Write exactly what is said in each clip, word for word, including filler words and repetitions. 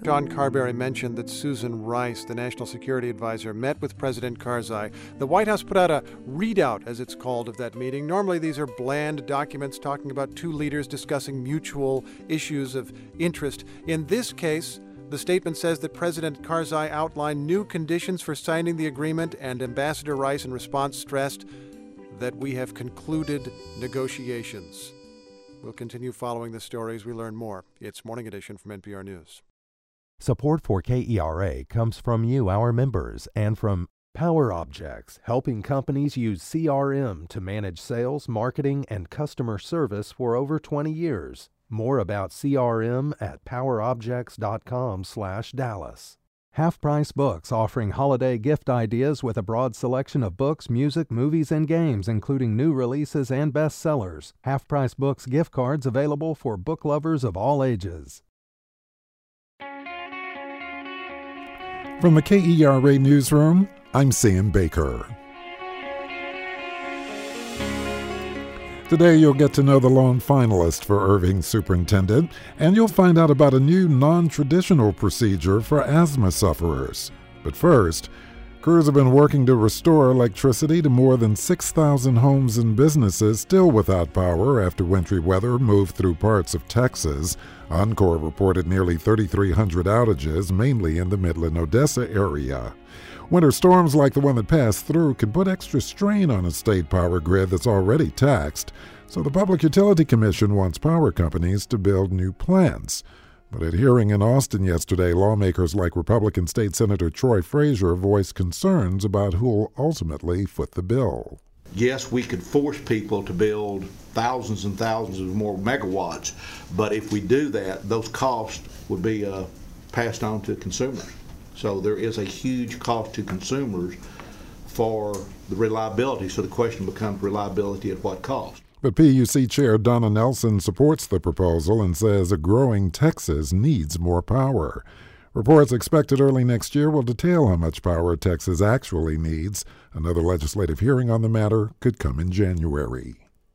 John Carberry mentioned that Susan Rice, the National Security Advisor, met with President Karzai. The White House put out a readout, as it's called, of that meeting. Normally, these are bland documents talking about two leaders discussing mutual issues of interest. In this case, the statement says that President Karzai outlined new conditions for signing the agreement, and Ambassador Rice, in response, stressed that we have concluded negotiations. We'll continue following the story as we learn more. It's Morning Edition from N P R News. Support for K E R A comes from you, our members, and from Power Objects, helping companies use C R M to manage sales, marketing, and customer service for over twenty years. More about C R M at powerobjects.com slash Dallas. Half Price Books, offering holiday gift ideas with a broad selection of books, music, movies, and games, including new releases and bestsellers. Half Price Books gift cards available for book lovers of all ages. From the K E R A Newsroom, I'm Sam Baker. Today you'll get to know the lone finalist for Irving Superintendent, and you'll find out about a new non-traditional procedure for asthma sufferers. But first, crews have been working to restore electricity to more than six thousand homes and businesses still without power after wintry weather moved through parts of Texas. Oncor reported nearly thirty-three hundred outages, mainly in the Midland-Odessa area. Winter storms like the one that passed through can put extra strain on a state power grid that's already taxed, so the Public Utility Commission wants power companies to build new plants. But at a hearing in Austin yesterday, lawmakers like Republican State Senator Troy Frazier voiced concerns about who will ultimately foot the bill. Yes, we could force people to build thousands and thousands of more megawatts, but if we do that, those costs would be uh, passed on to consumers. So there is a huge cost to consumers for the reliability. So the question becomes reliability at what cost? But P U C Chair Donna Nelson supports the proposal and says a growing Texas needs more power. Reports expected early next year will detail how much power Texas actually needs. Another legislative hearing on the matter could come in January.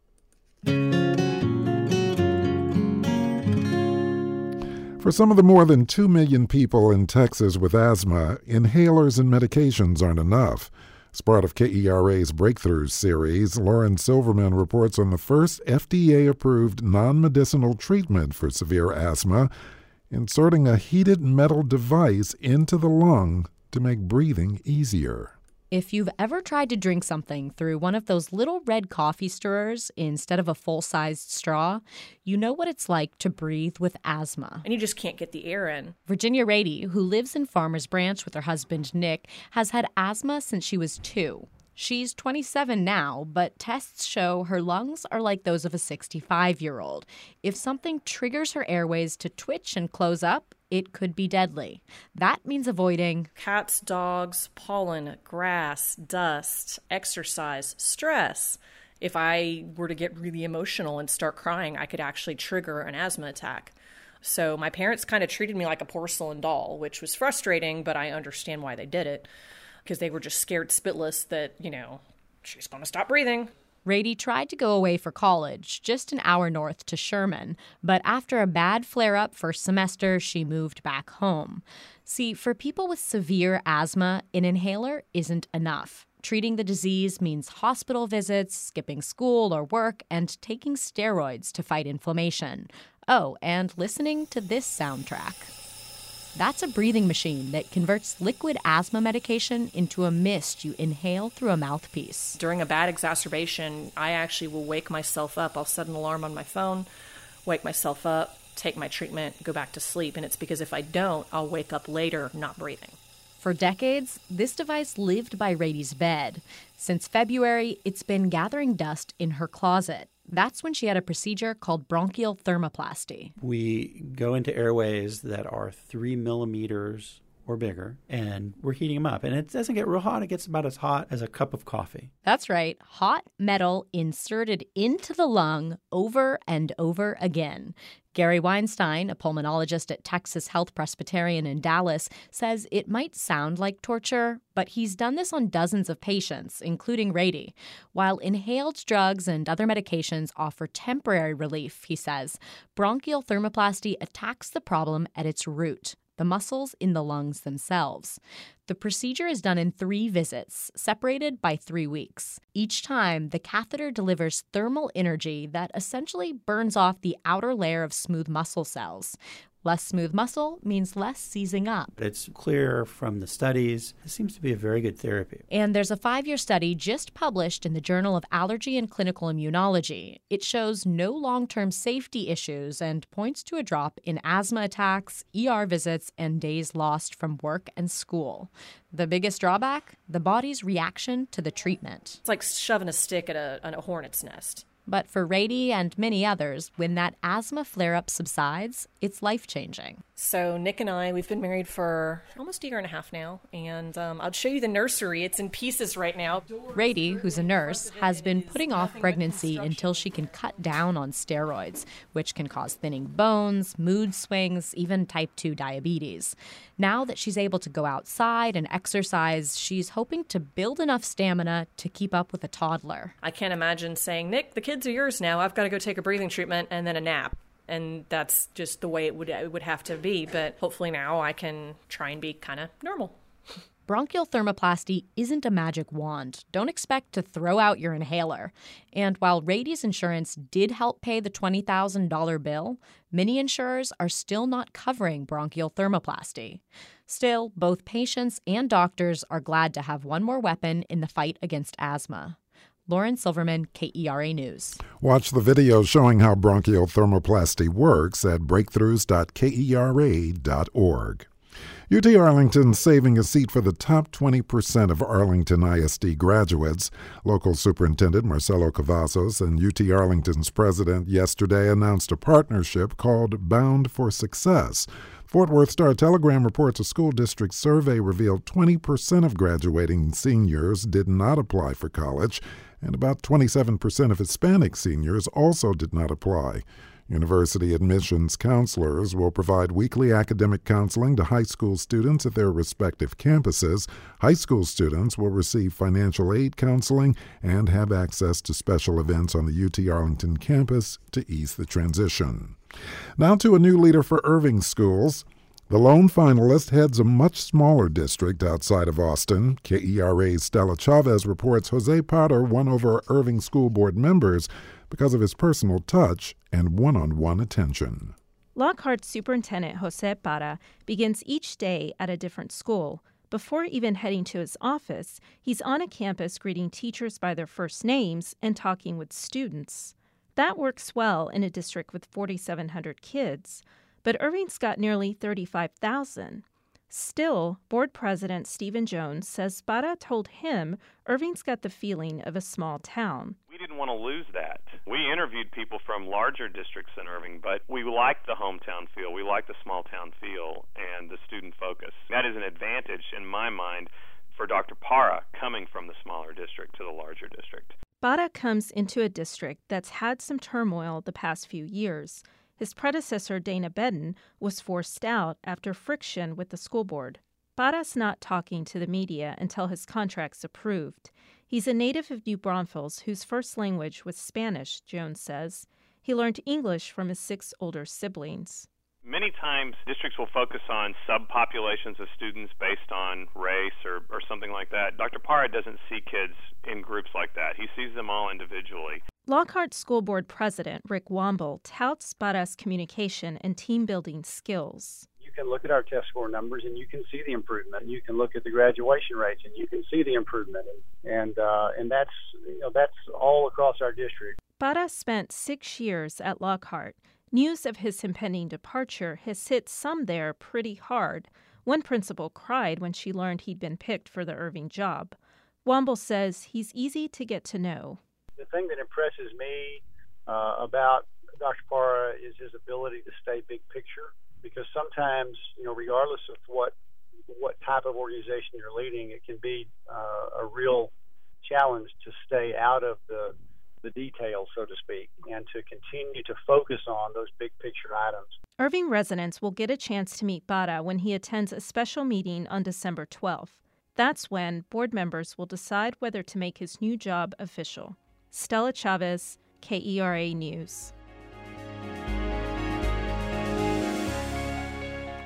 For some of the more than two million people in Texas with asthma, inhalers and medications aren't enough. As part of K E R A's Breakthroughs series, Lauren Silverman reports on the first F D A-approved non-medicinal treatment for severe asthma, inserting a heated metal device into the lung to make breathing easier. If you've ever tried to drink something through one of those little red coffee stirrers instead of a full-sized straw, you know what it's like to breathe with asthma. And you just can't get the air in. Virginia Rady, who lives in Farmers Branch with her husband Nick, has had asthma since she was two. She's twenty-seven now, but tests show her lungs are like those of a sixty-five-year-old. If something triggers her airways to twitch and close up, it could be deadly. That means avoiding cats, dogs, pollen, grass, dust, exercise, stress. If I were to get really emotional and start crying, I could actually trigger an asthma attack. So my parents kind of treated me like a porcelain doll, which was frustrating, but I understand why they did it. Because they were just scared spitless that, you know, she's going to stop breathing. Rady tried to go away for college, just an hour north to Sherman, but after a bad flare-up first semester, she moved back home. See, for people with severe asthma, an inhaler isn't enough. Treating the disease means hospital visits, skipping school or work, and taking steroids to fight inflammation. Oh, and listening to this soundtrack. That's a breathing machine that converts liquid asthma medication into a mist you inhale through a mouthpiece. During a bad exacerbation, I actually will wake myself up. I'll set an alarm on my phone, wake myself up, take my treatment, go back to sleep. And it's because if I don't, I'll wake up later not breathing. For decades, this device lived by Rady's bed. Since February, it's been gathering dust in her closet. That's when she had a procedure called bronchial thermoplasty. We go into airways that are three millimeters or bigger, and we're heating them up. And it doesn't get real hot. It gets about as hot as a cup of coffee. That's right. Hot metal inserted into the lung over and over again. Gary Weinstein, a pulmonologist at Texas Health Presbyterian in Dallas, says it might sound like torture, but he's done this on dozens of patients, including Rady. While inhaled drugs and other medications offer temporary relief, he says, bronchial thermoplasty attacks the problem at its root. the muscles in the lungs themselves. The procedure is done in three visits, separated by three weeks. Each time, the catheter delivers thermal energy that essentially burns off the outer layer of smooth muscle cells. Less smooth muscle means less seizing up. It's clear from the studies, this seems to be a very good therapy. And there's a five-year study just published in the Journal of Allergy and Clinical Immunology. It shows no long-term safety issues and points to a drop in asthma attacks, E R visits, and days lost from work and school. The biggest drawback? The body's reaction to the treatment. It's like shoving a stick at a, at a hornet's nest. But for Rady and many others, when that asthma flare-up subsides, it's life-changing. So Nick and I, we've been married for almost a year and a half now, and um, I'll show you the nursery. It's in pieces right now. Rady, who's a nurse, has been putting off pregnancy until she can cut down on steroids, which can cause thinning bones, mood swings, even type two diabetes. Now that she's able to go outside and exercise, she's hoping to build enough stamina to keep up with a toddler. I can't imagine saying, Nick, the kids are yours now. I've got to go take a breathing treatment and then a nap. And that's just the way it would it would have to be. But hopefully now I can try and be kind of normal. Bronchial thermoplasty isn't a magic wand. Don't expect to throw out your inhaler. And while Rady's insurance did help pay the twenty thousand dollars bill, many insurers are still not covering bronchial thermoplasty. Still, both patients and doctors are glad to have one more weapon in the fight against asthma. Lauren Silverman, K E R A News. Watch the video showing how bronchial thermoplasty works at breakthroughs dot k e r a dot org. U T Arlington saving a seat for the top twenty percent of Arlington I S D graduates. Local Superintendent Marcelo Cavazos and U T Arlington's president yesterday announced a partnership called Bound for Success. Fort Worth Star-Telegram reports a school district survey revealed twenty percent of graduating seniors did not apply for college, and about twenty-seven percent of Hispanic seniors also did not apply. University admissions counselors will provide weekly academic counseling to high school students at their respective campuses. High school students will receive financial aid counseling and have access to special events on the U T Arlington campus to ease the transition. Now to a new leader for Irving schools. The lone finalist heads a much smaller district outside of Austin. K E R A's Stella Chavez reports Jose Potter won over Irving School Board members because of his personal touch and one-on-one attention. Lockhart Superintendent Jose Parra begins each day at a different school. Before even heading to his office, he's on a campus greeting teachers by their first names and talking with students. That works well in a district with forty-seven hundred kids, but Irving's got nearly thirty-five thousand. Still, board president Stephen Jones says Parra told him Irving's got the feeling of a small town. We didn't want to lose that. We interviewed people from larger districts than Irving, but we liked the hometown feel. We liked the small town feel and the student focus. That is an advantage in my mind for Doctor Parra coming from the smaller district to the larger district. Parra comes into a district that's had some turmoil the past few years. His predecessor, Dana Bedden, was forced out after friction with the school board. Parra's not talking to the media until his contract's approved. He's a native of New Braunfels whose first language was Spanish, Jones says. He learned English from his six older siblings. Many times, districts will focus on subpopulations of students based on race or, or something like that. Doctor Parra doesn't see kids in groups like that. He sees them all individually. Lockhart School Board President Rick Womble touts Parra's communication and team-building skills. You can look at our test score numbers and you can see the improvement. You can look at the graduation rates and you can see the improvement. And and, uh, and that's, you know, that's all across our district. Parra spent six years at Lockhart. News of his impending departure has hit some there pretty hard. One principal cried when she learned he'd been picked for the Irving job. Womble says he's easy to get to know. The thing that impresses me uh, about Doctor Parra is his ability to stay big picture, because sometimes, you know, regardless of what what type of organization you're leading, it can be uh, a real challenge to stay out of the the details, so to speak, and to continue to focus on those big picture items. Irving residents will get a chance to meet Parra when he attends a special meeting on December twelfth. That's when board members will decide whether to make his new job official. Stella Chavez, K E R A News.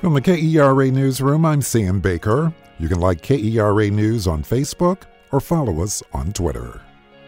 From the K E R A Newsroom, I'm Sam Baker. You can like K E R A News on Facebook or follow us on Twitter.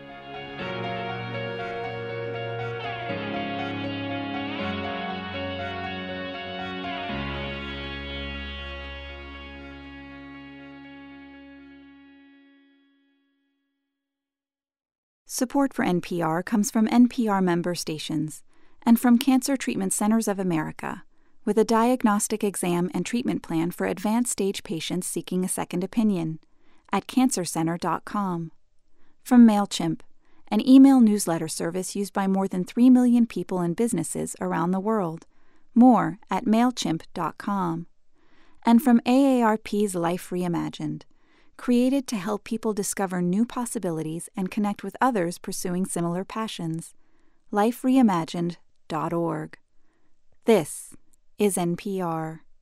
Support for N P R comes from N P R member stations and from Cancer Treatment Centers of America, with a diagnostic exam and treatment plan for advanced stage patients seeking a second opinion at cancer center dot com. From MailChimp, an email newsletter service used by more than three million people and businesses around the world. More at mailchimp dot com. And from A A R P's Life Reimagined, created to help people discover new possibilities and connect with others pursuing similar passions. life reimagined dot org. This is N P R.